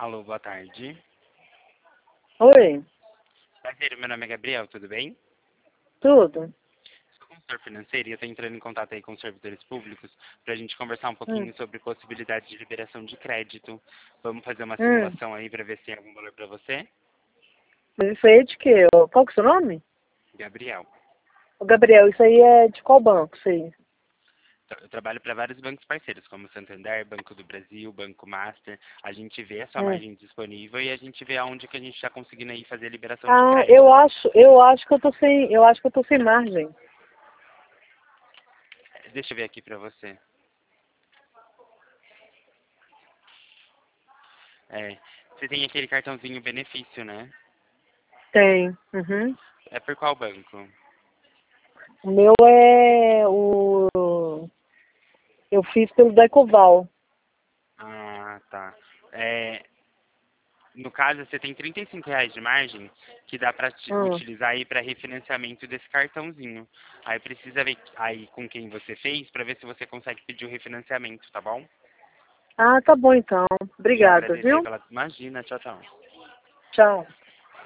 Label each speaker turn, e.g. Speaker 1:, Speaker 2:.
Speaker 1: Alô, boa tarde.
Speaker 2: Oi,
Speaker 1: Prazer, meu nome é Gabriel, tudo bem?
Speaker 2: tudo?
Speaker 1: Sou consultor financeiro e eu estou entrando em contato aí com os servidores públicos para a gente conversar um
Speaker 2: Hum,
Speaker 1: pouquinho sobre possibilidade de liberação de crédito. Vamos fazer uma
Speaker 2: hum.
Speaker 1: simulação aí para ver se tem algum valor para você?
Speaker 2: Mas isso aí é de quê? Qual que é o seu nome?
Speaker 1: Gabriel,
Speaker 2: Ô, Gabriel, isso aí é de qual banco, isso aí?
Speaker 1: eu trabalho para vários bancos parceiros, como Santander, Banco do Brasil, Banco Master. A gente vê a sua
Speaker 2: Hum.
Speaker 1: margem disponível e a gente vê aonde que a gente está conseguindo aí fazer a liberação de
Speaker 2: Ah,
Speaker 1: crédito.
Speaker 2: eu acho que eu tô sem margem.
Speaker 1: Deixa eu ver aqui para você. É, você tem aquele cartãozinho benefício, né?
Speaker 2: Tem. Uhum.
Speaker 1: É por qual banco?
Speaker 2: O meu é o... Eu fiz pelo Decoval.
Speaker 1: Ah, tá. É, no caso, você tem R$ 35 de margem que dá para
Speaker 2: Hum.
Speaker 1: utilizar aí para refinanciamento desse cartãozinho. Aí precisa ver aí com quem você fez para ver se você consegue pedir o refinanciamento, tá bom?
Speaker 2: Ah, tá bom então.
Speaker 1: Eu
Speaker 2: Obrigada,
Speaker 1: agradeço aí
Speaker 2: viu?
Speaker 1: pela... Imagina, tchau, tchau.
Speaker 2: Tchau.